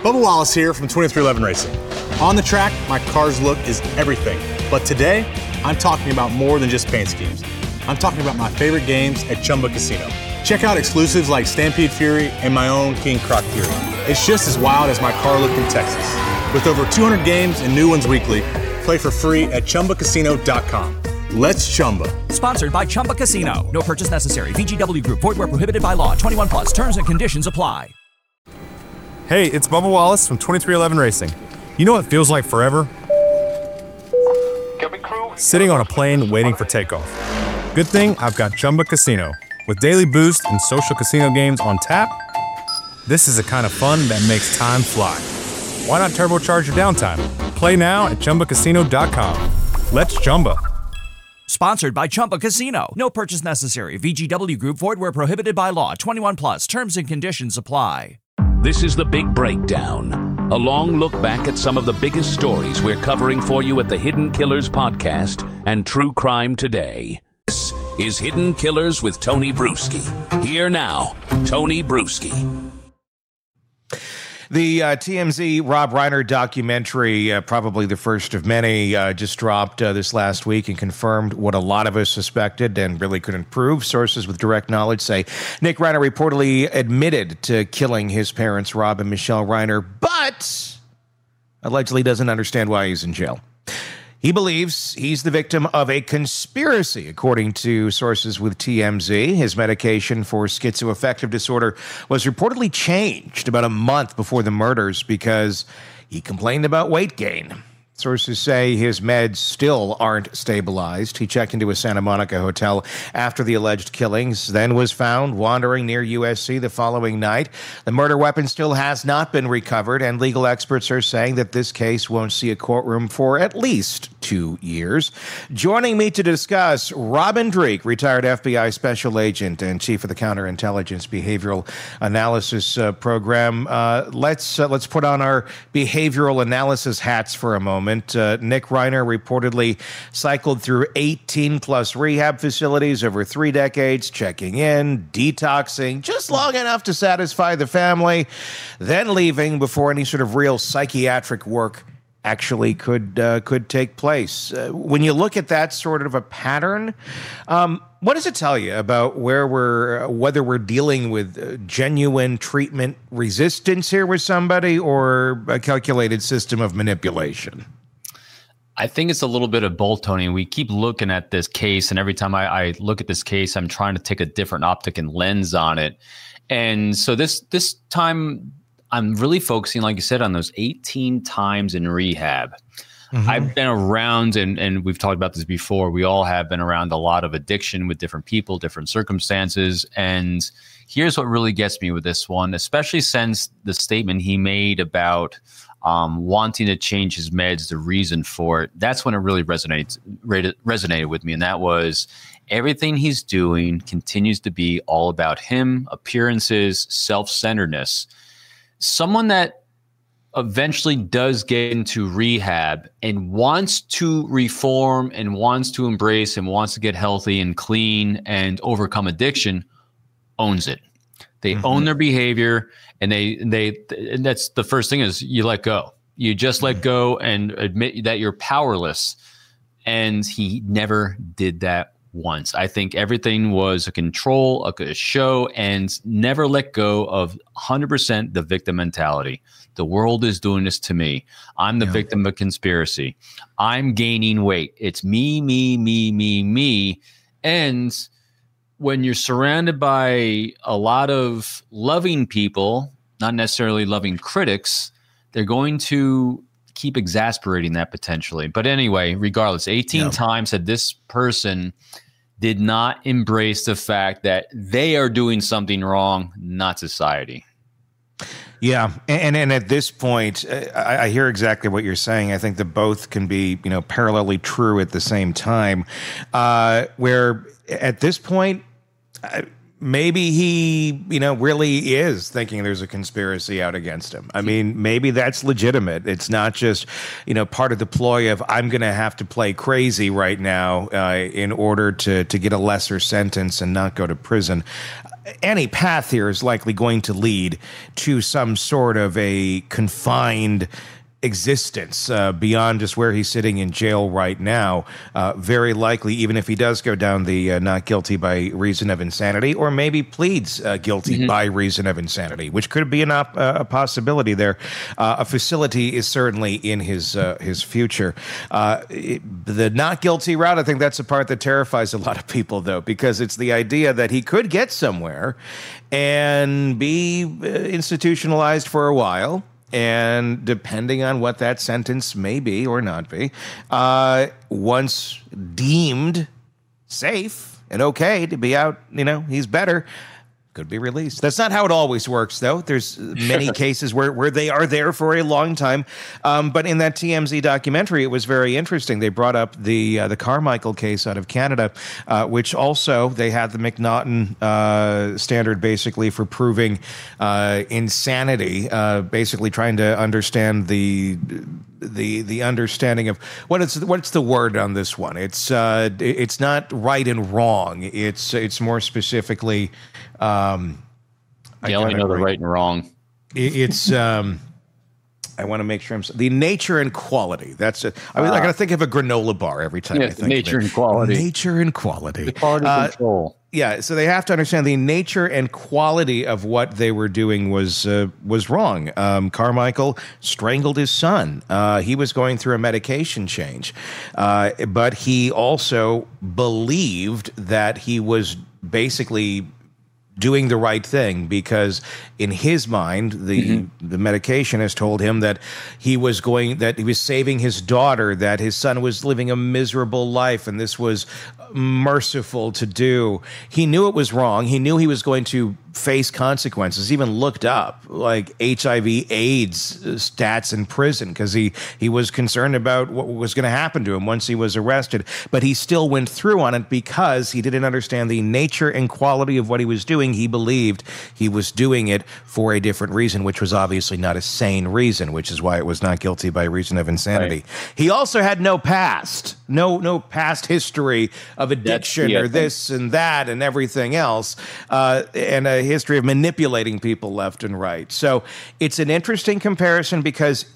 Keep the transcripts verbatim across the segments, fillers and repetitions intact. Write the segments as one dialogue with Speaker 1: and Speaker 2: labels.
Speaker 1: Bubba Wallace here from twenty-three eleven Racing. On the track, my car's look is everything. But today, I'm talking about more than just paint schemes. I'm talking about my favorite games at Chumba Casino. Check out exclusives like Stampede Fury and my own King Croc Fury. It's just as wild as my car look in Texas. With over two hundred games and new ones weekly, play for free at Chumba Casino dot com. Let's Chumba.
Speaker 2: Sponsored by Chumba Casino. No purchase necessary. V G W Group. Void where prohibited by law. twenty-one plus. Terms and conditions apply.
Speaker 3: Hey, it's Bubba Wallace from twenty-three eleven Racing. You know what feels like forever? Sitting on a plane waiting for takeoff. Good thing I've got Chumba Casino. With daily boost and social casino games on tap, this is the kind of fun that makes time fly. Why not turbocharge your downtime? Play now at Chumba Casino dot com. Let's Chumba.
Speaker 2: Sponsored by Chumba Casino. No purchase necessary. V G W Group. Void where prohibited by law. twenty-one plus. Terms and conditions apply.
Speaker 4: This is The Big Breakdown, a long look back at some of the biggest stories we're covering for you at the Hidden Killers podcast and True Crime Today. This is Hidden Killers with Tony Bruschi. Here now, Tony Bruschi.
Speaker 5: The uh, T M Z Rob Reiner documentary, uh, probably the first of many, uh, just dropped uh, this last week and confirmed what a lot of us suspected and really couldn't prove. Sources with direct knowledge say Nick Reiner reportedly admitted to killing his parents, Rob and Michelle Reiner, but allegedly doesn't understand why he's in jail. He believes he's the victim of a conspiracy, according to sources with T M Z. His medication for schizoaffective disorder was reportedly changed about a month before the murders because he complained about weight gain. Sources say his meds still aren't stabilized. He checked into a Santa Monica hotel after the alleged killings, then was found wandering near U S C the following night. The murder weapon still has not been recovered, and legal experts are saying that this case won't see a courtroom for at least two years. Joining me to discuss, Robin Dreeke, retired F B I special agent and chief of the Counterintelligence Behavioral Analysis uh, Program. Uh, let's uh, let's put on our behavioral analysis hats for a moment. Uh, Nick Reiner reportedly cycled through eighteen plus rehab facilities over three decades, checking in, detoxing, just long enough to satisfy the family, then leaving before any sort of real psychiatric work actually could uh, could take place. Uh, when you look at that sort of a pattern, um, what does it tell you about where we're, whether we're dealing with uh, genuine treatment resistance here with somebody or a calculated system of manipulation?
Speaker 6: I think it's a little bit of both, Tony. We keep looking at this case, and every time I, I look at this case, I'm trying to take a different optic and lens on it. And so this this time, I'm really focusing, like you said, on those eighteen times in rehab. Mm-hmm. I've been around, and, and we've talked about this before, we all have been around a lot of addiction with different people, different circumstances. And here's what really gets me with this one, especially since the statement he made about um, wanting to change his meds, the reason for it. That's when it really resonates, resonated with me. And that was everything he's doing continues to be all about him, appearances, self-centeredness. Someone that eventually does get into rehab and wants to reform and wants to embrace and wants to get healthy and clean and overcome addiction owns it. They mm-hmm. own their behavior, and they they and that's the first thing is you let go. You just let go and admit that you're powerless. And he never did that once. I think everything was a control, a show, and never let go of one hundred percent the victim mentality. The world is doing this to me. I'm the yeah. victim of a conspiracy. I'm gaining weight. It's me, me, me, me, me. And when you're surrounded by a lot of loving people, not necessarily loving critics, they're going to keep exasperating that potentially. But anyway, regardless, eighteen yeah. times that this person did not embrace the fact that they are doing something wrong, not society.
Speaker 5: Yeah, and and at this point, I, I hear exactly what you're saying. I think that both can be, you know, parallelly true at the same time. Uh, where at this point, maybe he, you know, really is thinking there's a conspiracy out against him. I mean, maybe that's legitimate. It's not just, you know, part of the ploy of I'm going to have to play crazy right now uh, in order to to get a lesser sentence and not go to prison. any path here is likely going to lead to some sort of a confined existence uh, beyond just where he's sitting in jail right now. Uh, very likely, even if he does go down the uh, not guilty by reason of insanity, or maybe pleads uh, guilty mm-hmm. by reason of insanity, which could be an op- uh, a possibility there. Uh, a facility is certainly in his uh, his future. Uh, it, the not guilty route, I think that's the part that terrifies a lot of people, though, because it's the idea that he could get somewhere and be uh, institutionalized for a while. And depending on what that sentence may be or not be, uh, once deemed safe and okay to be out, you know, he's better, could be released. That's not how it always works, though. There's many cases where, where they are there for a long time. Um, but in that T M Z documentary, it was very interesting. They brought up the uh, the Carmichael case out of Canada, uh, which also they had the McNaughton uh, standard basically for proving uh, insanity, uh, basically trying to understand the the the understanding of what is what's the word on this one. It's uh, it's not right and wrong. It's it's more specifically. Um,
Speaker 6: I only know the right and wrong.
Speaker 5: It's, um, I want to make sure I'm, the nature and quality. That's it. I mean, uh, I got to think of a granola bar every time
Speaker 6: yeah,
Speaker 5: I think
Speaker 6: nature
Speaker 5: of it.
Speaker 6: and quality.
Speaker 5: Nature and quality.
Speaker 6: The quality uh, control.
Speaker 5: Yeah, so they have to understand the nature and quality of what they were doing was uh, was wrong. Um, Carmichael strangled his son. Uh, he was going through a medication change, uh, but he also believed that he was basically doing the right thing, because in his mind, the mm-hmm. the medication has told him that he was going, that he was saving his daughter, that his son was living a miserable life, and this was merciful to do. He knew it was wrong. He knew he was going to face consequences. He even looked up like H I V AIDS stats in prison because he he was concerned about what was going to happen to him once he was arrested. But he still went through on it because he didn't understand the nature and quality of what he was doing. He believed he was doing it for a different reason, which was obviously not a sane reason, which is why it was not guilty by reason of insanity. Right. He also had no past, no no past history of addiction or this and that and everything else, uh, and a history of manipulating people left and right. So it's an interesting comparison because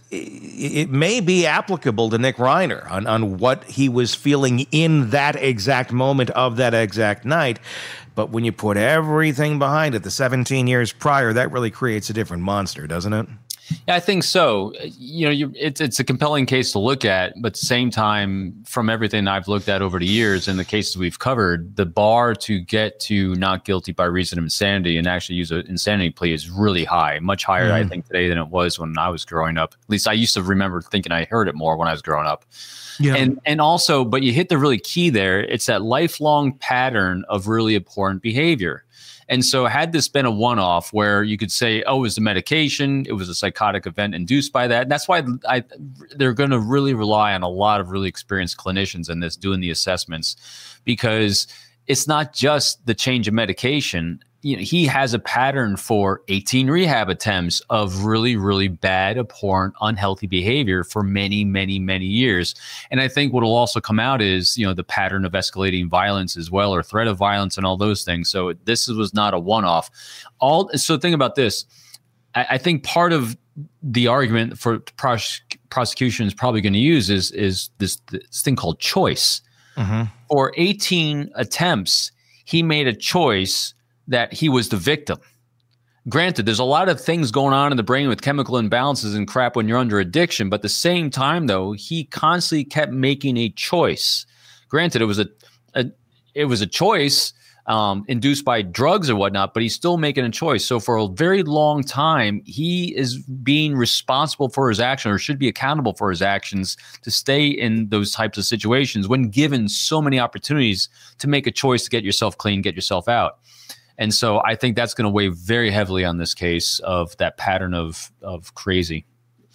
Speaker 5: it may be applicable to Nick Reiner on, on what he was feeling in that exact moment of that exact night. But when you put everything behind it, the seventeen years prior, that really creates a different monster, doesn't it?
Speaker 6: Yeah, I think so. You know, you, it's it's a compelling case to look at, but at the same time, from everything I've looked at over the years and the cases we've covered, the bar to get to not guilty by reason of insanity and actually use an insanity plea is really high, much higher, mm. I think, today than it was when I was growing up. At least I used to remember thinking I heard it more when I was growing up. Yeah. And and also, but you hit the really key there. It's that lifelong pattern of really abhorrent behavior. And so had this been a one-off where you could say, oh, it was the medication, it was a psychotic event induced by that. And that's why I, they're going to really rely on a lot of really experienced clinicians in this doing the assessments, because it's not just the change of medication. You know, he has a pattern for eighteen rehab attempts of really, really bad, abhorrent, unhealthy behavior for many, many, many years. And I think what will also come out is, you know, the pattern of escalating violence as well, or threat of violence and all those things. So this was not a one-off. All so think about this. I, I think part of the argument for pros- prosecution is probably going to use is is this, this thing called choice. Mm-hmm. For eighteen attempts, he made a choice that he was the victim. Granted, there's a lot of things going on in the brain with chemical imbalances and crap when you're under addiction, but at the same time, though, he constantly kept making a choice. Granted, it was a, a it was a choice um, induced by drugs or whatnot, but he's still making a choice. So for a very long time, he is being responsible for his action, or should be accountable for his actions, to stay in those types of situations when given so many opportunities to make a choice to get yourself clean, get yourself out. And so I think that's going to weigh very heavily on this case of that pattern of of crazy.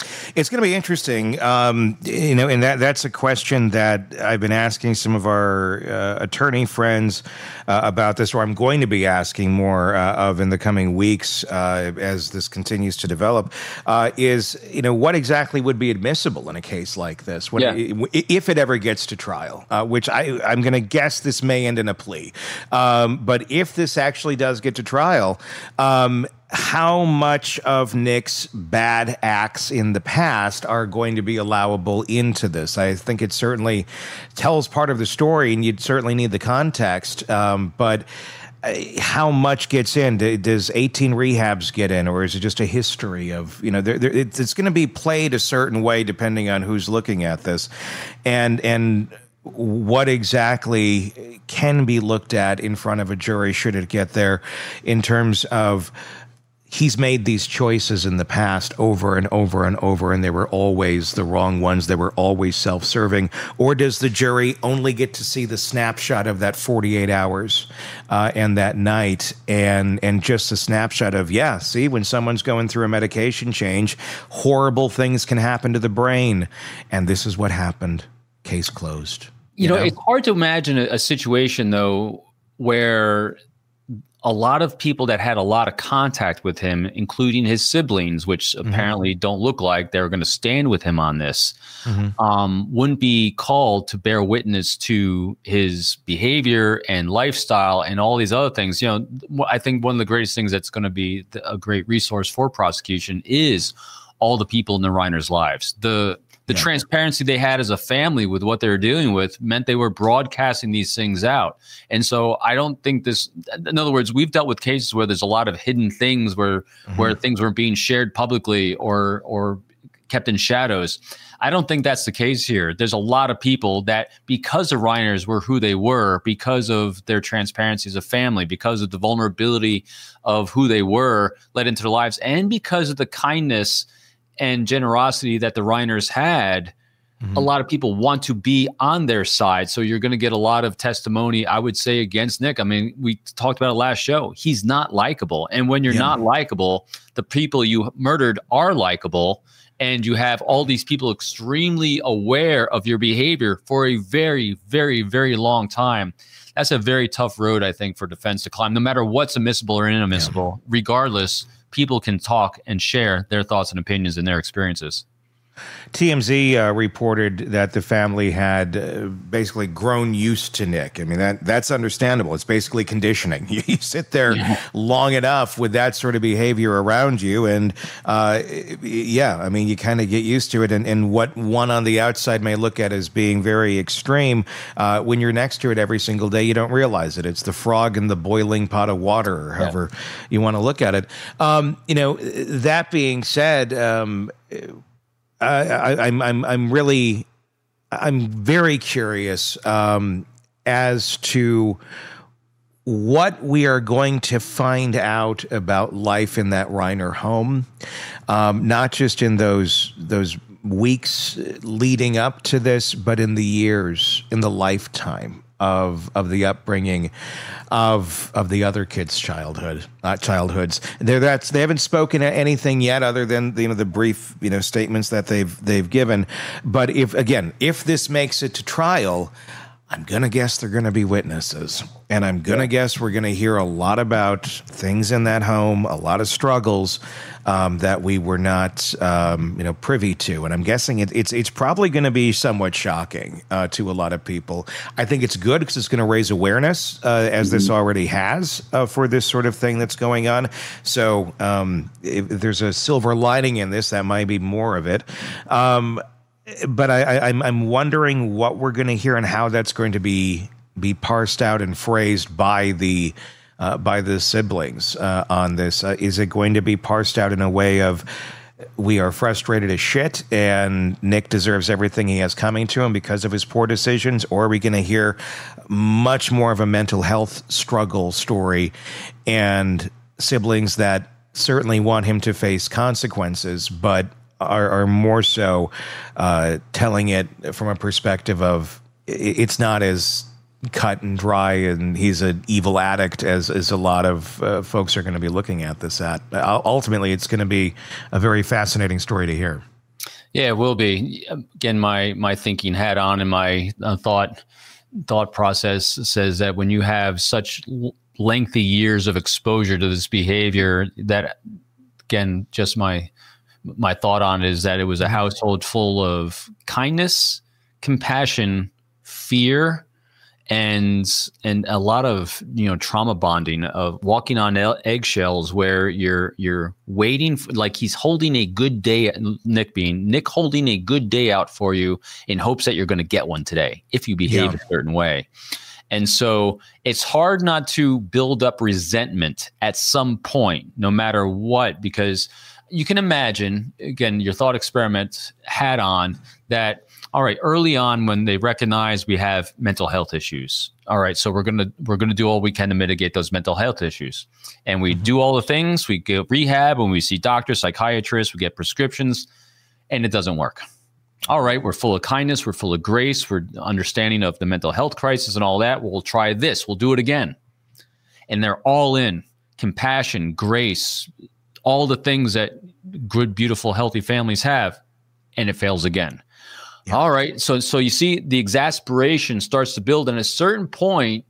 Speaker 5: It's going to be interesting, um, you know, and that that's a question that I've been asking some of our uh, attorney friends uh, about this, or I'm going to be asking more uh, of in the coming weeks uh, as this continues to develop, uh, is, you know, what exactly would be admissible in a case like this, when,
Speaker 6: yeah.
Speaker 5: it, if it ever gets to trial, uh, which I, I'm going to guess this may end in a plea. Um, but if this actually does get to trial, um, how much of Nick's bad acts in the past are going to be allowable into this? I think it certainly tells part of the story, and you'd certainly need the context. Um, but uh, how much gets in? Does eighteen rehabs get in, or is it just a history of, you know, there, there, it's, it's going to be played a certain way depending on who's looking at this, and and. What exactly can be looked at in front of a jury should it get there, in terms of he's made these choices in the past over and over and over, and they were always the wrong ones. They were always self-serving. Or does the jury only get to see the snapshot of that forty-eight hours uh, and that night, and and just a snapshot of, yeah, see, when someone's going through a medication change, horrible things can happen to the brain. And this is what happened. Case closed.
Speaker 6: You, you know, know, it's hard to imagine a, a situation, though, where a lot of people that had a lot of contact with him, including his siblings, which mm-hmm. apparently don't look like they're going to stand with him on this, mm-hmm. um, wouldn't be called to bear witness to his behavior and lifestyle and all these other things. You know, I think one of the greatest things that's going to be a great resource for prosecution is all the people in the Reiners' lives. The The yeah. transparency they had as a family with what they were dealing with meant they were broadcasting these things out. And so I don't think this, in other words, we've dealt with cases where there's a lot of hidden things where mm-hmm. where things weren't being shared publicly or or kept in shadows. I don't think that's the case here. There's a lot of people that, because the Reiners were who they were, because of their transparency as a family, because of the vulnerability of who they were, led into their lives, and because of the kindness and generosity that the Reiners had, mm-hmm. a lot of people want to be on their side. So you're going to get a lot of testimony, I would say, against Nick. I mean, we talked about it last show. He's not likable. And when you're yeah. not likable, the people you murdered are likable. And you have all these people extremely aware of your behavior for a very, very, very long time. That's a very tough road, I think, for defense to climb, no matter what's admissible or inadmissible. Yeah. Regardless, people can talk and share their thoughts and opinions and their experiences.
Speaker 5: T M Z uh, reported that the family had uh, basically grown used to Nick. I mean, that that's understandable. It's basically conditioning. You, you sit there yeah. long enough with that sort of behavior around you, and uh, yeah, I mean, you kind of get used to it. And, and what one on the outside may look at as being very extreme, uh, when you're next to it every single day, you don't realize it. It's the frog in the boiling pot of water, or however yeah. you want to look at it. Um, you know, that being said, um, I, I'm I'm I'm really I'm very curious um, as to what we are going to find out about life in that Reiner home, um, not just in those those weeks leading up to this, but in the years, in the lifetime of of the upbringing of of the other kids' childhood, not childhoods. They're that's they haven't spoken anything yet, other than you know the brief you know statements that they've they've given. But if again, if this makes it to trial, I'm gonna guess they're gonna be witnesses, and I'm gonna guess we're gonna hear a lot about things in that home, a lot of struggles um, that we were not, um, you know, privy to. And I'm guessing it, it's it's probably going to be somewhat shocking uh, to a lot of people. I think it's good because it's going to raise awareness, uh, as mm-hmm. this already has, uh, for this sort of thing that's going on. So um, if there's a silver lining in this, that might be more of it. Um, But I, I, I'm I'm wondering what we're going to hear and how that's going to be be parsed out and phrased by the uh, by the siblings uh, on this. Uh, is it going to be parsed out in a way of, we are frustrated as shit and Nick deserves everything he has coming to him because of his poor decisions? Or are we going to hear much more of a mental health struggle story and siblings that certainly want him to face consequences, but Are, are more so uh, telling it from a perspective of it's not as cut and dry and he's an evil addict as, as a lot of uh, folks are going to be looking at this at. Ultimately, it's going to be a very fascinating story to hear.
Speaker 6: Yeah, it will be. Again, my my thinking hat on and my uh, thought thought process says that when you have such l- lengthy years of exposure to this behavior, that again, just my my thought on it is that it was a household full of kindness, compassion, fear, and and a lot of, you know, trauma bonding, of walking on eggshells where you're you're waiting for, like he's holding a good day, Nick being Nick holding a good day out for you in hopes that you're going to get one today if you behave yeah. a certain way. And so it's hard not to build up resentment at some point, no matter what, because you can imagine, again, your thought experiment hat on, that all right, early on when they recognize we have mental health issues, all right, so we're gonna we're gonna do all we can to mitigate those mental health issues, and we do all the things. We get rehab, and we see doctors, psychiatrists, we get prescriptions, and it doesn't work. All right, we're full of kindness, we're full of grace, we're understanding of the mental health crisis and all that. We'll try this, we'll do it again, and they're all in compassion, grace, all the things that good, beautiful, healthy families have, and it fails again. Yeah. All right. So, so you see the exasperation starts to build. And at a certain point,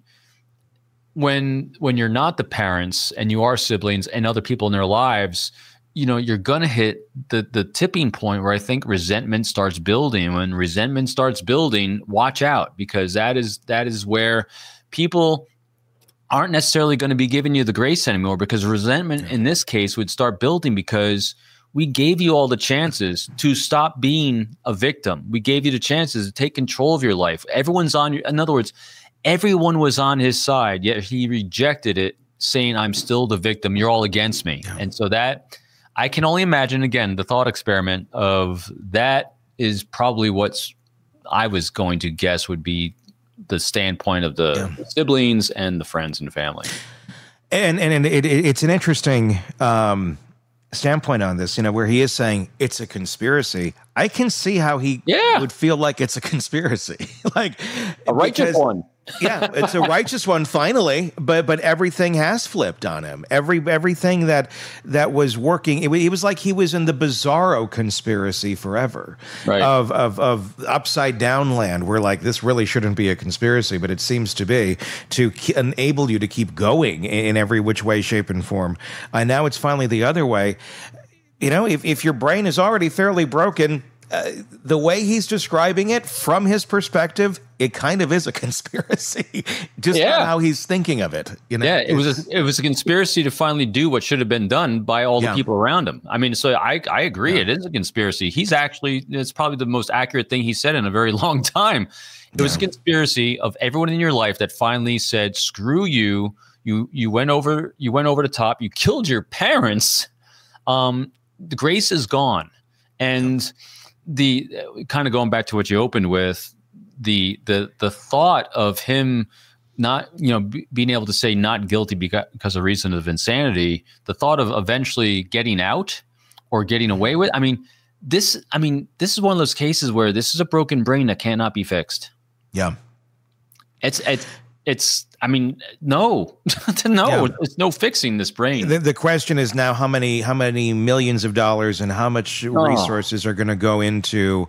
Speaker 6: when, when you're not the parents and you are siblings and other people in their lives, you know, you're going to hit the, the tipping point where I think resentment starts building. When resentment starts building, watch out, because that is, that is where people aren't necessarily going to be giving you the grace anymore, because resentment yeah. in this case would start building because we gave you all the chances to stop being a victim. We gave you the chances to take control of your life. Everyone's on your, in other words, everyone was on his side, yet he rejected it, saying, I'm still the victim. You're all against me. Yeah. And so that, I can only imagine, again, the thought experiment of that is probably what's, I was going to guess would be the standpoint of the yeah. siblings and the friends and family.
Speaker 5: And, and it, it, it's an interesting, um, standpoint on this, you know, where he is saying it's a conspiracy. I can see how he
Speaker 6: yeah.
Speaker 5: would feel like it's a conspiracy, like
Speaker 6: a righteous
Speaker 5: because,
Speaker 6: one.
Speaker 5: yeah, it's a righteous one finally, but but everything has flipped on him. Every everything that that was working, it, it was like he was in the Bizarro conspiracy forever, right. of of of upside down land, where like this really shouldn't be a conspiracy, but it seems to be, to ke- enable you to keep going in, in every which way, shape, and form. And now it's finally the other way. You know, if if your brain is already fairly broken, uh, the way he's describing it from his perspective, it kind of is a conspiracy. Just
Speaker 6: yeah.
Speaker 5: how he's thinking of it. You know,
Speaker 6: yeah, it was a, it was a conspiracy to finally do what should have been done by all the yeah. people around him. I mean, so I I agree, yeah. it is a conspiracy. He's actually, it's probably the most accurate thing he said in a very long time. It was yeah. a conspiracy of everyone in your life that finally said, "Screw you! You you went over you went over the top. You killed your parents. Um, the grace is gone." And the kind of going back to what you opened with, the the the thought of him not, you know, b- being able to say not guilty because, because of reason of insanity, the thought of eventually getting out or getting away with, I mean, this, I mean, this is one of those cases where this is a broken brain that cannot be fixed.
Speaker 5: Yeah.
Speaker 6: It's, it's, it's, I mean, no, no, yeah. It's no fixing this brain.
Speaker 5: The, the question is now how many, how many millions of dollars and how much oh. resources are going to go into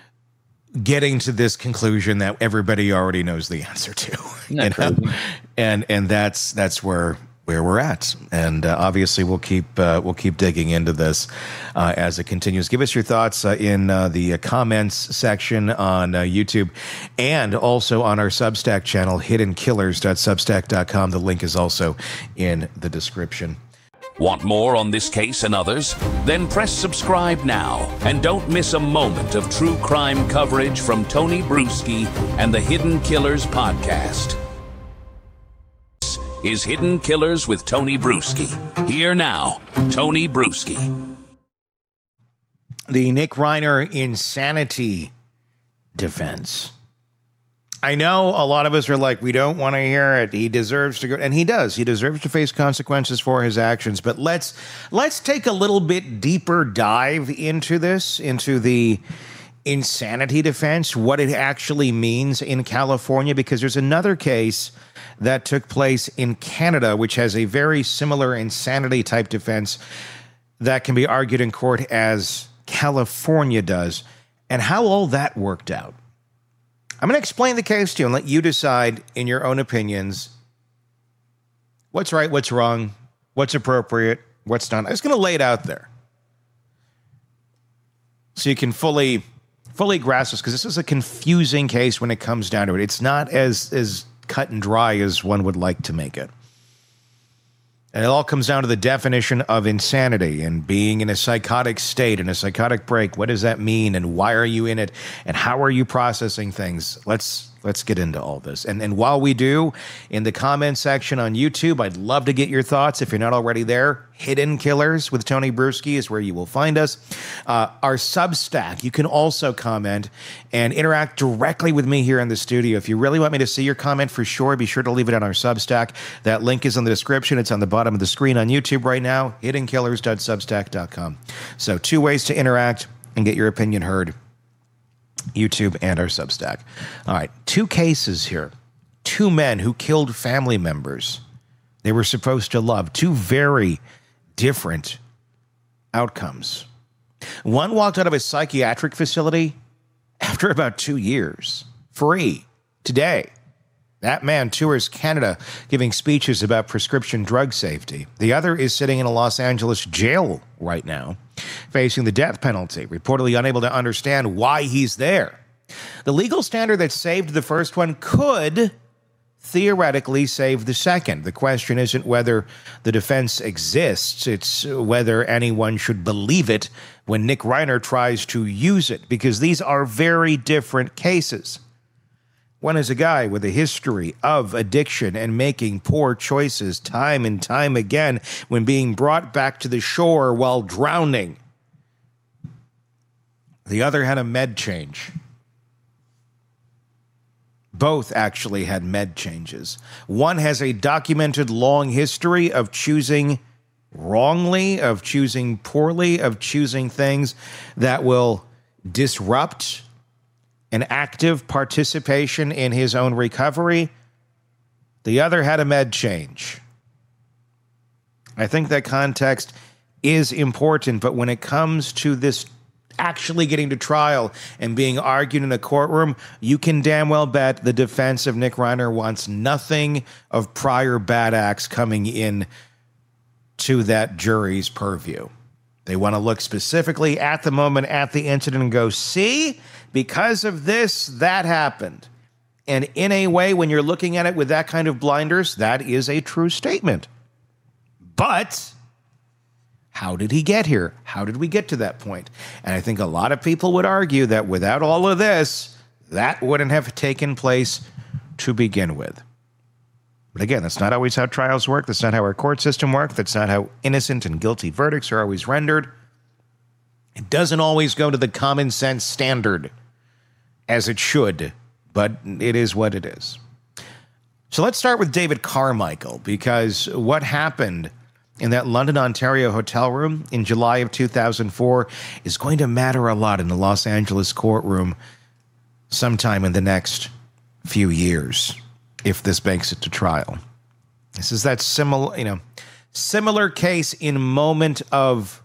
Speaker 5: getting to this conclusion that everybody already knows the answer to, you know? and and that's that's where where we're at, and uh, obviously we'll keep uh, we'll keep digging into this uh, as it continues. Give us your thoughts uh, in uh, the uh, comments section on uh, YouTube, and also on our Substack channel, hidden killers dot substack dot com. The link is also in the description.
Speaker 4: Want more on this case and others? Then press subscribe now and don't miss a moment of true crime coverage from Tony Brueski and the Hidden Killers podcast. This is Hidden Killers with Tony Brueski. Here now, Tony Brueski.
Speaker 5: The Nick Reiner insanity defense. I know a lot of us are like, we don't want to hear it. He deserves to go, and he does. He deserves to face consequences for his actions. But let's let's take a little bit deeper dive into this, into the insanity defense, what it actually means in California, because there's another case that took place in Canada, which has a very similar insanity type defense that can be argued in court as California does, and how all that worked out. I'm going to explain the case to you and let you decide in your own opinions what's right, what's wrong, what's appropriate, what's not. I'm just going to lay it out there so you can fully fully grasp this, because this is a confusing case when it comes down to it. It's not as, as cut and dry as one would like to make it. And it all comes down to the definition of insanity and being in a psychotic state, in a psychotic break. What does that mean? And why are you in it? And how are you processing things? Let's let's get into all this. And, and while we do, in the comment section on YouTube, I'd love to get your thoughts. If you're not already there, Hidden Killers with Tony Bruschi is where you will find us. Uh, our Substack, you can also comment and interact directly with me here in the studio. If you really want me to see your comment, for sure, be sure to leave it on our Substack. That link is in the description. It's on the bottom of the screen on YouTube right now, hidden killers dot substack dot com. So two ways to interact and get your opinion heard. YouTube and our Substack. All right, two cases here. Two men who killed family members they were supposed to love. Two very different outcomes. One walked out of a psychiatric facility after about two years, free, today. That man tours Canada giving speeches about prescription drug safety. The other is sitting in a Los Angeles jail right now, facing the death penalty, reportedly unable to understand why he's there. The legal standard that saved the first one could theoretically save the second. The question isn't whether the defense exists, it's whether anyone should believe it when Nick Reiner tries to use it, because these are very different cases. One is a guy with a history of addiction and making poor choices time and time again when being brought back to the shore while drowning. The other had a med change. Both actually had med changes. One has a documented long history of choosing wrongly, of choosing poorly, of choosing things that will disrupt an active participation in his own recovery. The other had a med change. I think that context is important, but when it comes to this actually getting to trial and being argued in a courtroom, you can damn well bet the defense of Nick Reiner wants nothing of prior bad acts coming in to that jury's purview. They want to look specifically at the moment, at the incident, and go, see, because of this, that happened. And in a way, when you're looking at it with that kind of blinders, that is a true statement. But how did he get here? How did we get to that point? And I think a lot of people would argue that without all of this, that wouldn't have taken place to begin with. But again, that's not always how trials work. That's not how our court system works. That's not how innocent and guilty verdicts are always rendered. It doesn't always go to the common sense standard as it should, but it is what it is. So let's start with David Carmichael, because what happened in that London, Ontario hotel room in July of two thousand four is going to matter a lot in the Los Angeles courtroom sometime in the next few years, if this makes it to trial. This is that similar, you know, similar case in moment of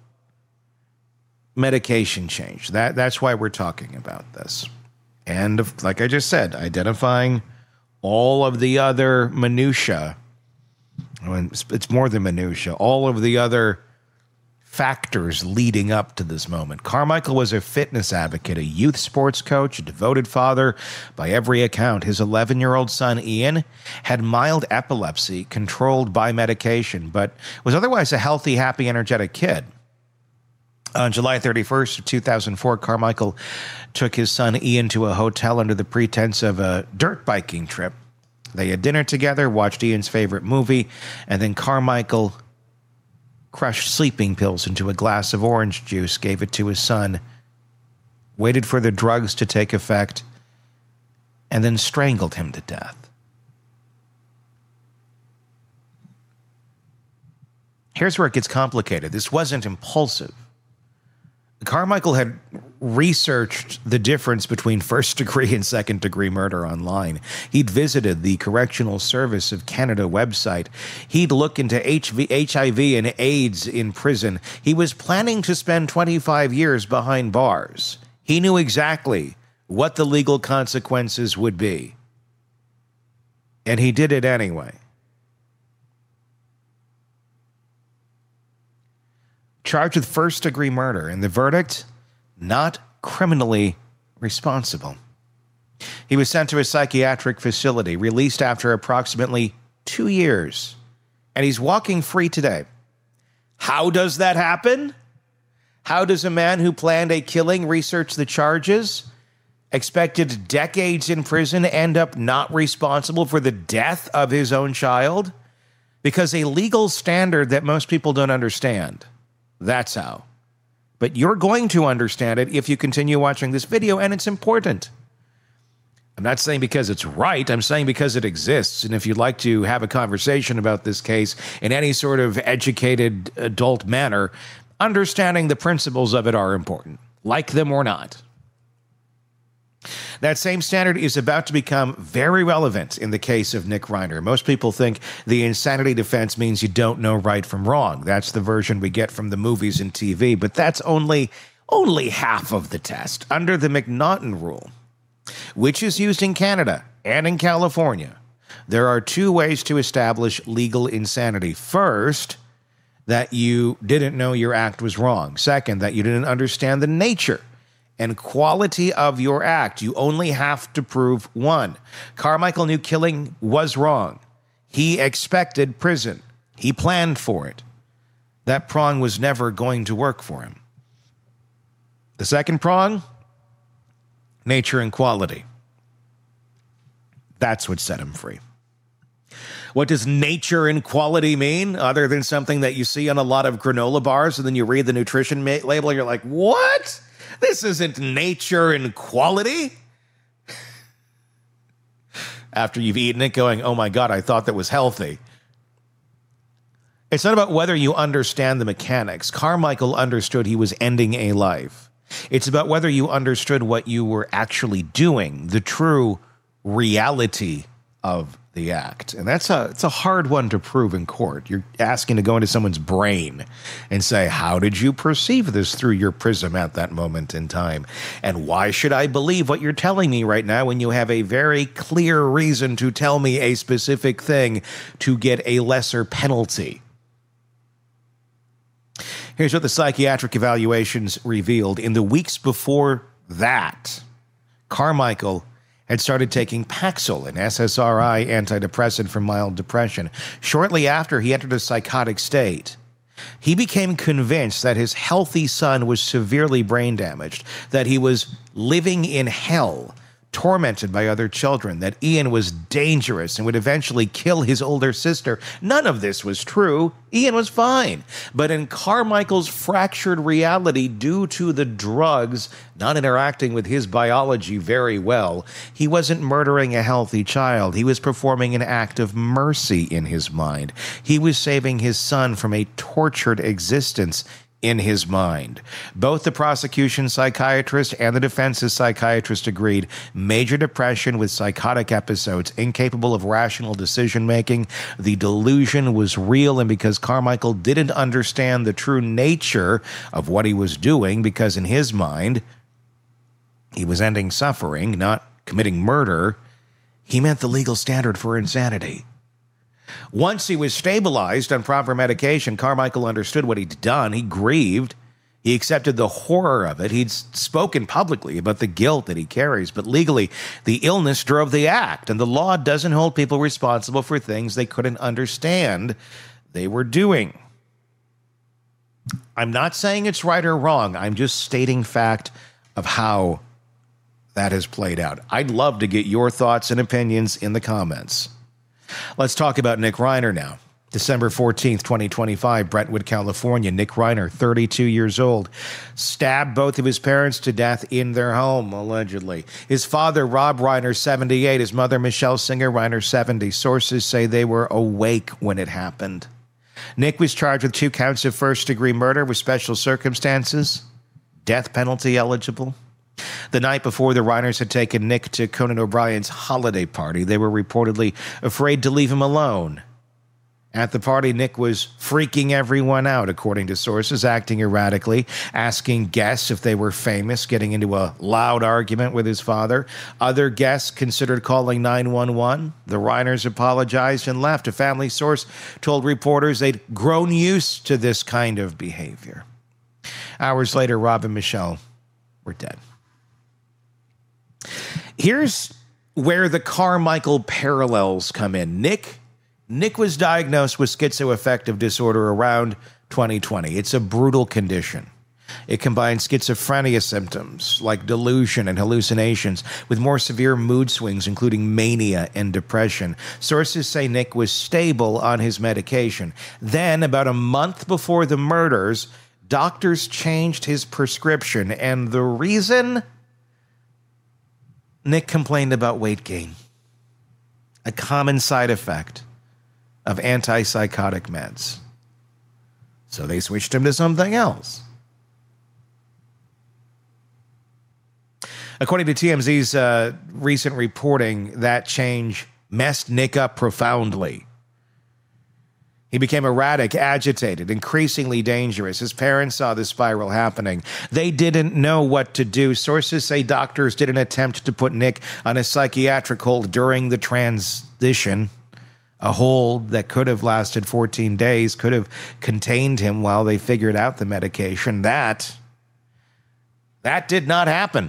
Speaker 5: medication change. That that's why we're talking about this. And like I just said, identifying all of the other minutia. It's more than minutia. All of the other factors leading up to this moment. Carmichael was a fitness advocate, a youth sports coach, a devoted father. By every account, his eleven-year-old son, Ian, had mild epilepsy controlled by medication, but was otherwise a healthy, happy, energetic kid. On July thirty-first of two thousand four, Carmichael took his son Ian to a hotel under the pretense of a dirt biking trip. They had dinner together, watched Ian's favorite movie, and then Carmichael crushed sleeping pills into a glass of orange juice, gave it to his son, waited for the drugs to take effect, and then strangled him to death. Here's where it gets complicated. This wasn't impulsive. Carmichael had researched the difference between first degree and second degree murder online. He'd visited the Correctional Service of Canada website. He'd looked into H I V and AIDS in prison. He was planning to spend twenty-five years behind bars. He knew exactly what the legal consequences would be. And he did it anyway. Charged with first degree murder, and the verdict, not criminally responsible. He was sent to a psychiatric facility, released after approximately two years, and he's walking free today. How does that happen? How does a man who planned a killing, research the charges, expected decades in prison, end up not responsible for the death of his own child? Because a legal standard that most people don't understand. That's how. But you're going to understand it if you continue watching this video, and it's important. I'm not saying because it's right, I'm saying because it exists. And if you'd like to have a conversation about this case in any sort of educated adult manner, understanding the principles of it are important, like them or not. That same standard is about to become very relevant in the case of Nick Reiner. Most people think the insanity defense means you don't know right from wrong. That's the version we get from the movies and T V, but that's only, only half of the test. Under the McNaughton rule, which is used in Canada and in California, there are two ways to establish legal insanity. First, that you didn't know your act was wrong. Second, that you didn't understand the nature and quality of your act. You only have to prove one. Carmichael knew killing was wrong. He expected prison. He planned for it. That prong was never going to work for him. The second prong, nature and quality. That's what set him free. What does nature and quality mean, other than something that you see on a lot of granola bars and then you read the nutrition ma- label and you're like, what? This isn't nature and quality. After you've eaten it, going, oh my God, I thought that was healthy. It's not about whether you understand the mechanics. Carmichael understood he was ending a life. It's about whether you understood what you were actually doing, the true reality of the act. And that's a it's a hard one to prove in court. You're asking to go into someone's brain and say, how did you perceive this through your prism at that moment in time? And why should I believe what you're telling me right now when you have a very clear reason to tell me a specific thing to get a lesser penalty? Here's what the psychiatric evaluations revealed. In the weeks before that, Carmichael had started taking Paxil, an S S R I antidepressant for mild depression. Shortly after, he entered a psychotic state. He became convinced that his healthy son was severely brain damaged, that he was living in hell, tormented by other children, that Ian was dangerous and would eventually kill his older sister. None of this was true. Ian was fine. But in Carmichael's fractured reality, due to the drugs not interacting with his biology very well, he wasn't murdering a healthy child. He was performing an act of mercy in his mind. He was saving his son from a tortured existence in his mind. Both the prosecution psychiatrist and the defense's psychiatrist agreed major depression with psychotic episodes, incapable of rational decision-making. The delusion was real, and because Carmichael didn't understand the true nature of what he was doing, because in his mind, he was ending suffering, not committing murder, he meant the legal standard for insanity. Once he was stabilized on proper medication, Carmichael understood what he'd done. He grieved. He accepted the horror of it. He'd spoken publicly about the guilt that he carries, but legally, the illness drove the act, and the law doesn't hold people responsible for things they couldn't understand they were doing. I'm not saying it's right or wrong. I'm just stating fact of how that has played out. I'd love to get your thoughts and opinions in the comments. Let's talk about Nick Reiner now. December fourteenth, twenty twenty-five, Brentwood, California. Nick Reiner, thirty-two years old, stabbed both of his parents to death in their home, allegedly. His father, Rob Reiner, seventy-eight. His mother, Michelle Singer Reiner, seventy. Sources say they were awake when it happened. Nick was charged with two counts of first-degree murder with special circumstances. death penalty eligible. The night before, the Reiners had taken Nick to Conan O'Brien's holiday party. They were reportedly afraid to leave him alone. At the party, Nick was freaking everyone out, according to sources, acting erratically, asking guests if they were famous, getting into a loud argument with his father. Other guests considered calling nine one one. The Reiners apologized and left. A family source told reporters they'd grown used to this kind of behavior. Hours later, Rob and Michelle were dead. Here's where the Carmichael parallels come in. Nick Nick was diagnosed with schizoaffective disorder around twenty twenty. It's a brutal condition. It combines schizophrenia symptoms like delusion and hallucinations with more severe mood swings, including mania and depression. Sources say Nick was stable on his medication. Then, about a month before the murders, doctors changed his prescription. And the reason? Nick complained about weight gain, a common side effect of antipsychotic meds. So they switched him to something else. According to T M Z's uh, recent reporting, that change messed Nick up profoundly. He became erratic, agitated, increasingly dangerous. His parents saw the spiral happening. They didn't know what to do. Sources say doctors did an attempt to put Nick on a psychiatric hold during the transition. A hold that could have lasted fourteen days, could have contained him while they figured out the medication. That, that did not happen.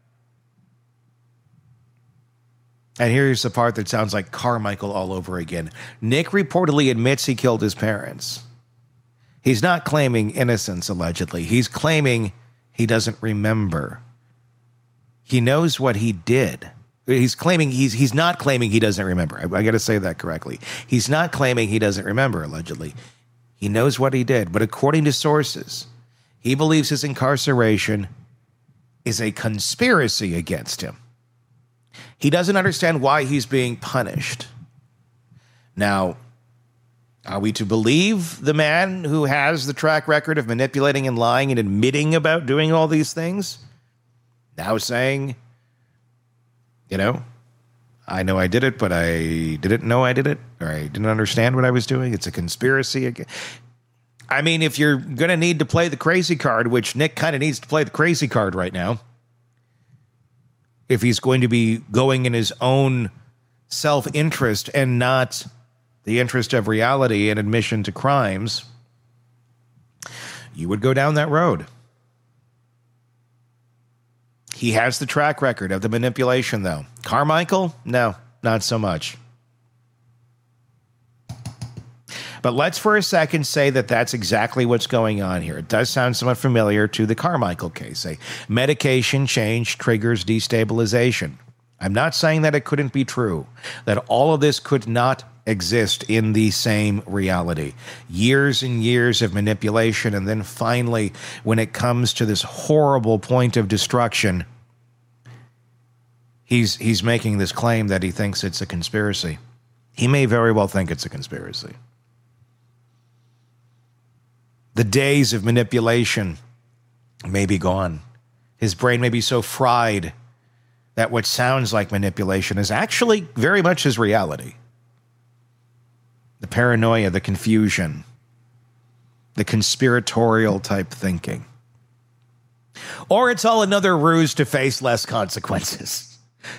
Speaker 5: And here's the part that sounds like Carmichael all over again. Nick reportedly admits he killed his parents. He's not claiming innocence, allegedly. He's claiming he doesn't remember. He knows what he did. He's claiming he's he's not claiming he doesn't remember. I, I got to say that correctly. He's not claiming he doesn't remember, allegedly. He knows what he did. But according to sources, he believes his incarceration is a conspiracy against him. He doesn't understand why he's being punished. Now, are we to believe the man who has the track record of manipulating and lying and admitting about doing all these things? Now saying, you know, I know I did it, but I didn't know I did it, or I didn't understand what I was doing. It's a conspiracy. I mean, if you're going to need to play the crazy card, which Nick kind of needs to play the crazy card right now, if he's going to be going in his own self-interest and not the interest of reality and admission to crimes, you would go down that road. He has the track record of the manipulation, though. Carmichael? No, not so much. But let's for a second say that that's exactly what's going on here. It does sound somewhat familiar to the Carmichael case. A medication change triggers destabilization. I'm not saying that it couldn't be true, that all of this could not exist in the same reality. Years and years of manipulation, and then finally, when it comes to this horrible point of destruction, he's he's making this claim that he thinks it's a conspiracy. He may very well think it's a conspiracy. The days of manipulation may be gone. His brain may be so fried that what sounds like manipulation is actually very much his reality. The paranoia, the confusion, the conspiratorial type thinking. Or it's all another ruse to face less consequences.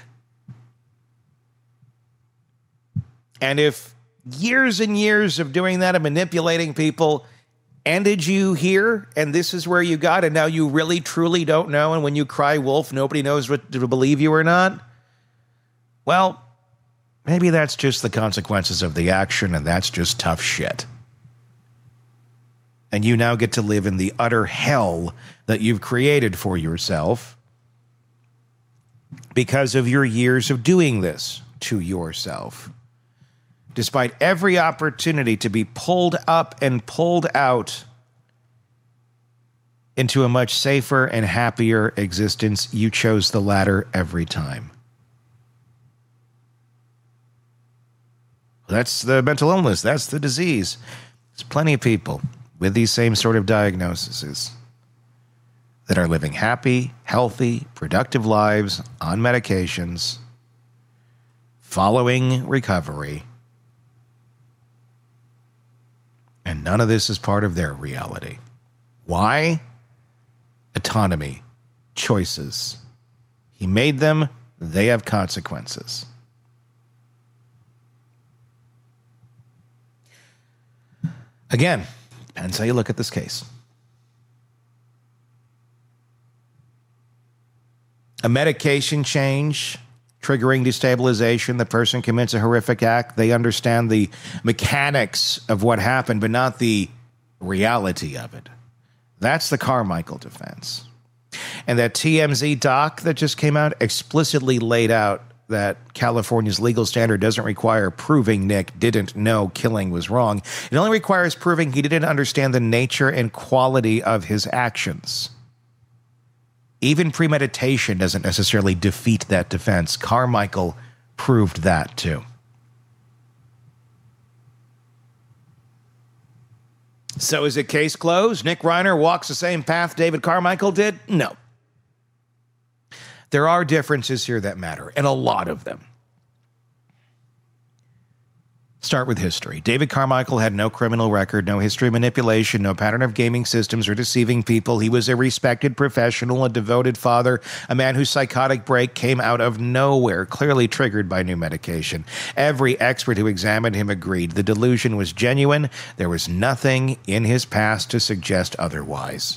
Speaker 5: And if years and years of doing that and manipulating people ended you here, and this is where you got, and now you really truly don't know, and when you cry wolf, nobody knows what to believe you or not, well, maybe that's just the consequences of the action, and that's just tough shit. And you now get to live in the utter hell that you've created for yourself because of your years of doing this to yourself. Despite every opportunity to be pulled up and pulled out into a much safer and happier existence, you chose the latter every time. That's the mental illness. That's the disease. There's plenty of people with these same sort of diagnoses. that are living happy, healthy, productive lives on medications, following recovery, and none of this is part of their reality. Why? Autonomy, choices. He made them, they have consequences. Again, depends how you look at this case. A medication change triggering destabilization, the person commits a horrific act. They understand the mechanics of what happened, but not the reality of it. That's the Carmichael defense. And that T M Z doc that just came out explicitly laid out that California's legal standard doesn't require proving Nick didn't know killing was wrong. It only requires proving he didn't understand the nature and quality of his actions. Even premeditation doesn't necessarily defeat that defense. Carmichael proved that too. So is it case closed? Nick Reiner walks the same path David Carmichael did? No. There are differences here that matter, and a lot of them. Start with history. David Carmichael had no criminal record, no history of manipulation, no pattern of gaming systems or deceiving people. He was a respected professional, a devoted father, a man whose psychotic break came out of nowhere, clearly triggered by new medication. Every expert who examined him agreed the delusion was genuine. There was nothing in his past to suggest otherwise.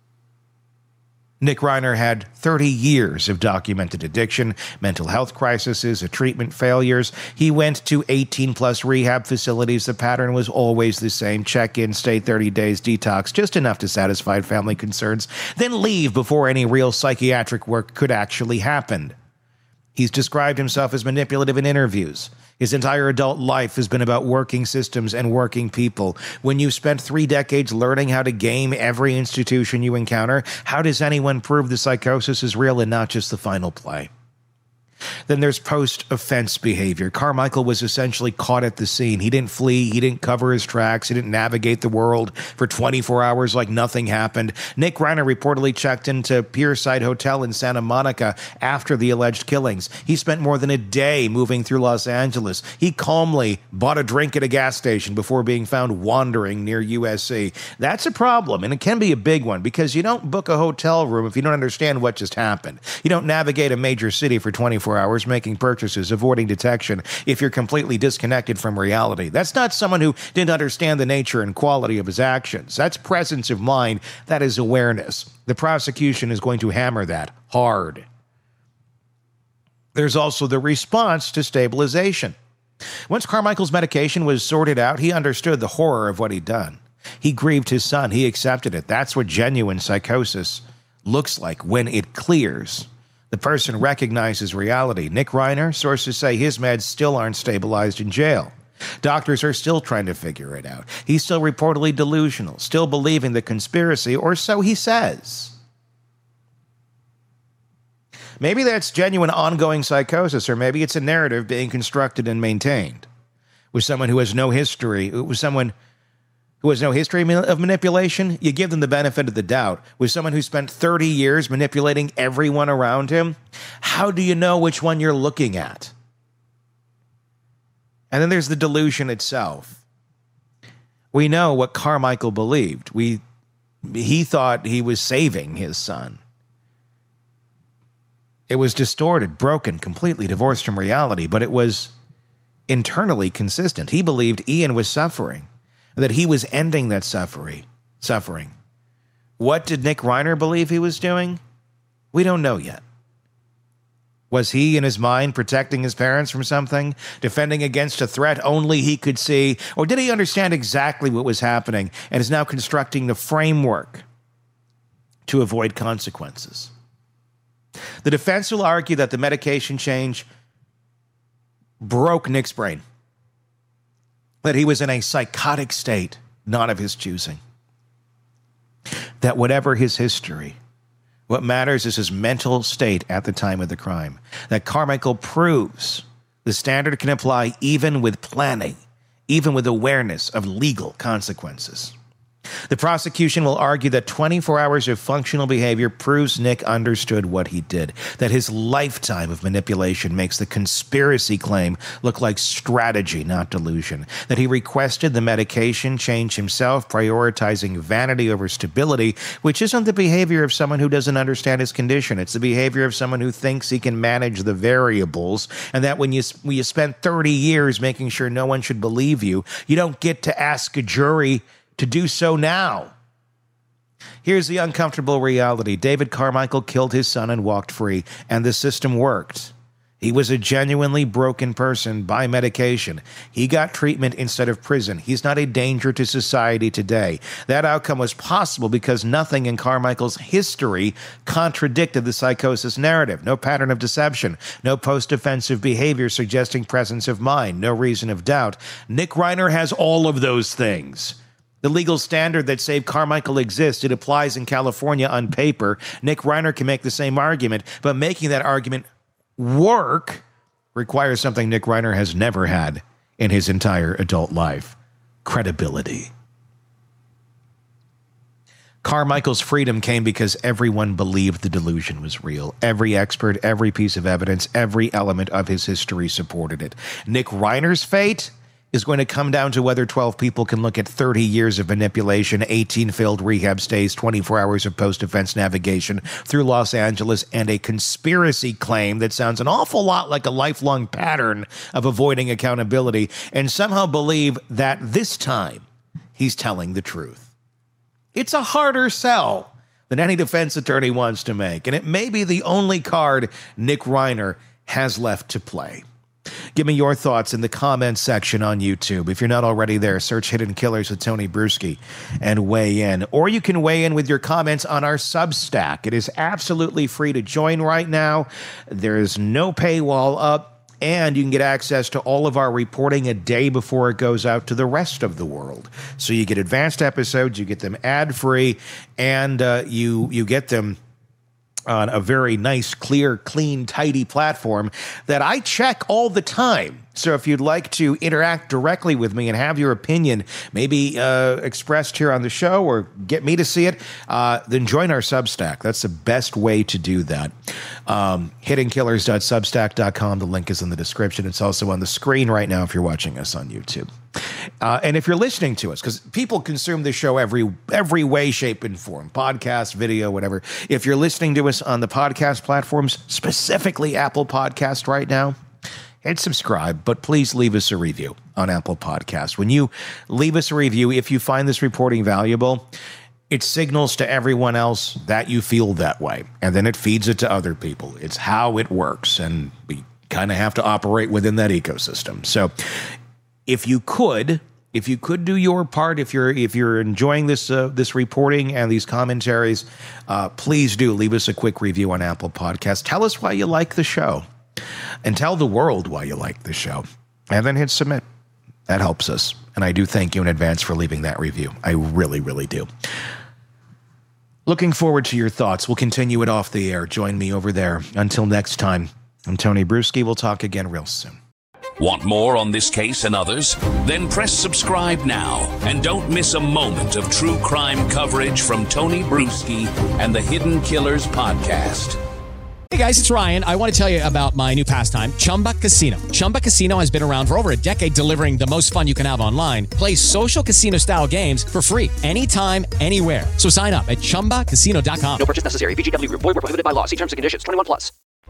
Speaker 5: Nick Reiner had thirty years of documented addiction, mental health crises, and treatment failures. He went to eighteen plus rehab facilities. The pattern was always the same. Check in, stay thirty days, detox, just enough to satisfy family concerns, then leave before any real psychiatric work could actually happen. He's described himself as manipulative in interviews. His entire adult life has been about working systems and working people. When you've spent three decades learning how to game every institution you encounter, how does anyone prove the psychosis is real and not just the final play? Then there's post-offense behavior. Carmichael was essentially caught at the scene. He didn't flee. He didn't cover his tracks. He didn't navigate the world for twenty-four hours like nothing happened. Nick Reiner reportedly checked into Pierside Hotel in Santa Monica after the alleged killings. He spent more than a day moving through Los Angeles. He calmly bought a drink at a gas station before being found wandering near U S C. That's a problem, and it can be a big one, because you don't book a hotel room if you don't understand what just happened. You don't navigate a major city for twenty-four hours making purchases, avoiding detection, if you're completely disconnected from reality. That's not someone who didn't understand the nature and quality of his actions. That's presence of mind. That is awareness. The prosecution is going to hammer that hard. There's also the response to stabilization. Once Carmichael's medication was sorted out, he understood the horror of what he'd done. He grieved his son. He accepted it. That's what genuine psychosis looks like when it clears. The person recognizes reality. Nick Reiner, sources say his meds still aren't stabilized in jail. Doctors are still trying to figure it out. He's still reportedly delusional, still believing the conspiracy, or so he says. Maybe that's genuine ongoing psychosis, or maybe it's a narrative being constructed and maintained. With someone who has no history, with someone who has no history of manipulation, you give them the benefit of the doubt. With someone who spent thirty years manipulating everyone around him, how do you know which one you're looking at? And then there's the delusion itself. We know what Carmichael believed. We, he thought he was saving his son. It was distorted, broken, completely divorced from reality, but it was internally consistent. He believed Ian was suffering, that he was ending that suffering. Suffering. What did Nick Reiner believe he was doing? We don't know yet. Was he, in his mind, protecting his parents from something, defending against a threat only he could see, or did he understand exactly what was happening and is now constructing the framework to avoid consequences? The defense will argue that the medication change broke Nick's brain, that he was in a psychotic state, not of his choosing. That whatever his history, what matters is his mental state at the time of the crime. That Carmichael proves the standard can apply even with planning, even with awareness of legal consequences. The prosecution will argue that twenty-four hours of functional behavior proves Nick understood what he did, that his lifetime of manipulation makes the conspiracy claim look like strategy, not delusion, that he requested the medication change himself, prioritizing vanity over stability, which isn't the behavior of someone who doesn't understand his condition. It's the behavior of someone who thinks he can manage the variables, and that when you, when you spend thirty years making sure no one should believe you, you don't get to ask a jury to do so now. Here's the uncomfortable reality. David Carmichael killed his son and walked free, and the system worked. He was a genuinely broken person by medication. He got treatment instead of prison. He's not a danger to society today. That outcome was possible because nothing in Carmichael's history contradicted the psychosis narrative. No pattern of deception, no post-offensive behavior suggesting presence of mind, no reason of doubt. Nick Reiner has all of those things. The legal standard that saved Carmichael exists. It applies in California on paper. Nick Reiner can make the same argument, but making that argument work requires something Nick Reiner has never had in his entire adult life: credibility. Carmichael's freedom came because everyone believed the delusion was real. Every expert, every piece of evidence, every element of his history supported it. Nick Reiner's fate is going to come down to whether twelve people can look at thirty years of manipulation, eighteen failed rehab stays, twenty-four hours of post-defense navigation through Los Angeles, and a conspiracy claim that sounds an awful lot like a lifelong pattern of avoiding accountability, and somehow believe that this time he's telling the truth. It's a harder sell than any defense attorney wants to make, and it may be the only card Nick Reiner has left to play. Give me your thoughts in the comments section on YouTube. If you're not already there, search Hidden Killers with Tony Bruschi and weigh in. Or you can weigh in with your comments on our Substack. It is absolutely free to join right now. There is no paywall up, and you can get access to all of our reporting a day before it goes out to the rest of the world. So you get advanced episodes, you get them ad-free, and uh, you you get them on a very nice, clear, clean, tidy platform that I check all the time. So if you'd like to interact directly with me and have your opinion maybe uh, expressed here on the show or get me to see it, uh, then join our Substack. That's the best way to do that. Um, hidden killers dot substack dot com. The link is in the description. It's also on the screen right now if you're watching us on YouTube. Uh, and if you're listening to us, because people consume this show every every way, shape, and form, podcast, video, whatever. If you're listening to us on the podcast platforms, specifically Apple Podcast right now, hit subscribe, but please leave us a review on Apple Podcasts. When you leave us a review, if you find this reporting valuable, it signals to everyone else that you feel that way, and then it feeds it to other people. It's how it works, and we kind of have to operate within that ecosystem. So if you could, if you could do your part, if you're if you're enjoying this uh, this reporting and these commentaries, uh, please do leave us a quick review on Apple Podcasts. Tell us why you like the show, and tell the world why you like the show, and then hit submit. That helps us, and I do thank you in advance for leaving that review. I really, really do. Looking forward to your thoughts. We'll continue it off the air. Join me over there. Until next time, I'm Tony Bruschi. We'll talk again real soon.
Speaker 4: Want more on this case and others? Then press subscribe now and don't miss a moment of true crime coverage from Tony Bruschi and the Hidden Killers podcast.
Speaker 7: Hey guys, it's Ryan. I want to tell you about my new pastime, Chumba Casino. Chumba Casino has been around for over a decade, delivering the most fun you can have online. Play social casino-style games for free anytime, anywhere. So sign up at chumba casino dot com.
Speaker 8: No purchase necessary. V G W Group. Void where prohibited by law. See terms and conditions. twenty-one plus.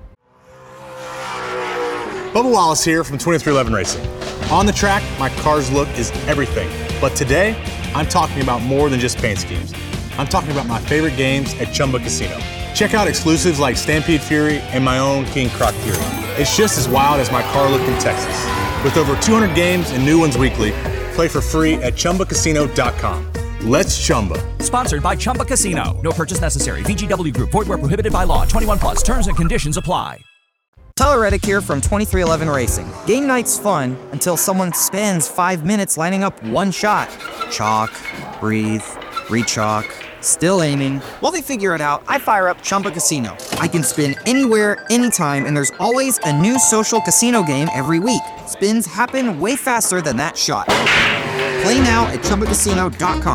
Speaker 1: Bubba Wallace here from twenty-three eleven Racing. On the track, my car's look is everything. But today, I'm talking about more than just paint schemes. I'm talking about my favorite games at Chumba Casino. Check out exclusives like Stampede Fury and my own King Croc Fury. It's just as wild as my car look in Texas. With over two hundred games and new ones weekly, play for free at chumba casino dot com. Let's Chumba.
Speaker 2: Sponsored by Chumba Casino. No purchase necessary. V G W Group. Void where prohibited by law. twenty-one plus. Terms and conditions apply.
Speaker 9: Tyler Reddick here from twenty-three eleven Racing. Game night's fun until someone spends five minutes lining up one shot. Chalk, breathe, re-chalk, still aiming. While they figure it out, I fire up Chumba Casino. I can spin anywhere, anytime, and there's always a new social casino game every week. Spins happen way faster than that shot. Play now at chumba casino dot com.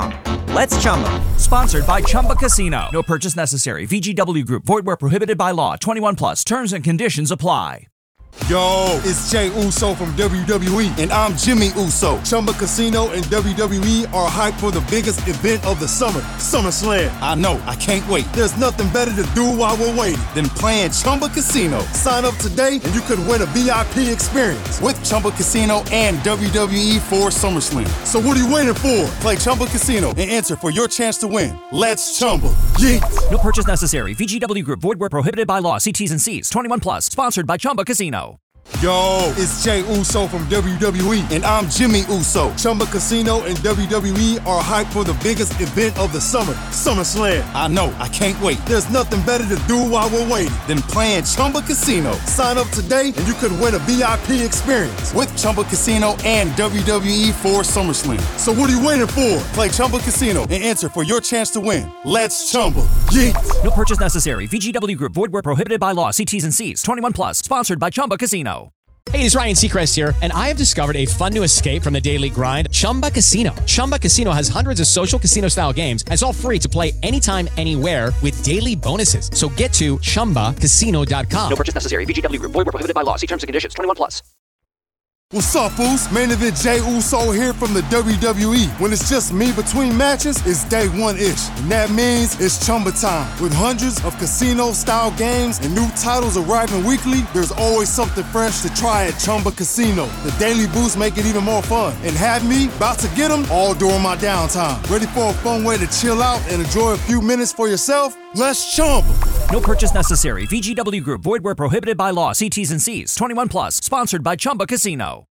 Speaker 9: Let's Chumba.
Speaker 2: Sponsored by Chumba Casino. No purchase necessary. V G W Group. Void where prohibited by law. twenty-one plus. Terms and conditions apply.
Speaker 10: Yo, it's Jay Uso from W W E, and I'm Jimmy Uso. Chumba Casino and W W E are hyped for the biggest event of the summer, SummerSlam. I know, I can't wait. There's nothing better to do while we're waiting than playing Chumba Casino. Sign up today and you could win a V I P experience with Chumba Casino and W W E for SummerSlam. So what are you waiting for? Play Chumba Casino and enter for your chance to win. Let's Chumba. Yeet.
Speaker 2: No purchase necessary. V G W Group. Void where prohibited by law. See T's and C's. twenty-one plus. Sponsored by Chumba Casino.
Speaker 10: Yo, it's Jay Uso from W W E, and I'm Jimmy Uso. Chumba Casino and W W E are hyped for the biggest event of the summer, SummerSlam. I know, I can't wait. There's nothing better to do while we're waiting than playing Chumba Casino. Sign up today and you could win a V I P experience with Chumba Casino and W W E for SummerSlam. So what are you waiting for? Play Chumba Casino and enter for your chance to win. Let's Chumba. Yeet.
Speaker 2: No purchase necessary. V G W Group. Void where prohibited by law. See T's and C's. twenty-one plus. Sponsored by Chumba Casino.
Speaker 7: Hey, it's Ryan Seacrest here, and I have discovered a fun new escape from the daily grind, Chumba Casino. Chumba Casino has hundreds of social casino-style games, and it's all free to play anytime, anywhere with daily bonuses. So get to Chumba Casino dot com.
Speaker 8: No purchase necessary. V G W Group. Void where prohibited by law. See terms and conditions. twenty-one plus.
Speaker 10: What's up, fools? Main event Jay Uso here from the W W E. When it's just me between matches, it's day one-ish. And that means it's Chumba time. With hundreds of casino-style games and new titles arriving weekly, there's always something fresh to try at Chumba Casino. The daily boosts make it even more fun. And have me about to get them all during my downtime. Ready for a fun way to chill out and enjoy a few minutes for yourself? Let's Chumba.
Speaker 2: No purchase necessary. V G W Group. Void where prohibited by law. See T's and C's. twenty-one plus. Sponsored by Chumba Casino.